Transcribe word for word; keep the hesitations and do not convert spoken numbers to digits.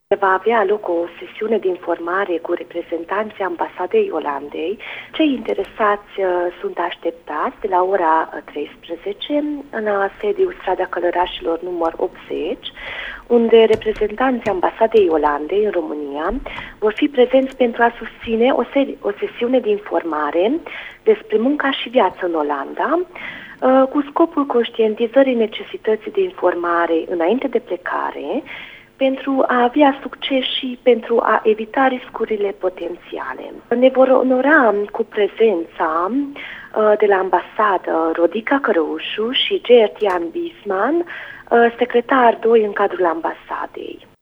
Va avea loc o sesiune de informare cu reprezentanții Ambasadei Olandei. Cei interesați uh, sunt așteptați de la ora treisprezece la sediul Strada Călărașilor număr optzeci, unde reprezentanții Ambasadei Olandei în România vor fi prezenți pentru a susține o, seri- o sesiune de informare despre munca și viața în Olanda, uh, cu scopul conștientizării necesității de informare înainte de plecare, pentru a avea succes și pentru a evita riscurile potențiale. Ne vor onora cu prezența de la ambasadă Rodica Cărăușu și Gertian Bisman, secretar doi în cadrul ambasadei.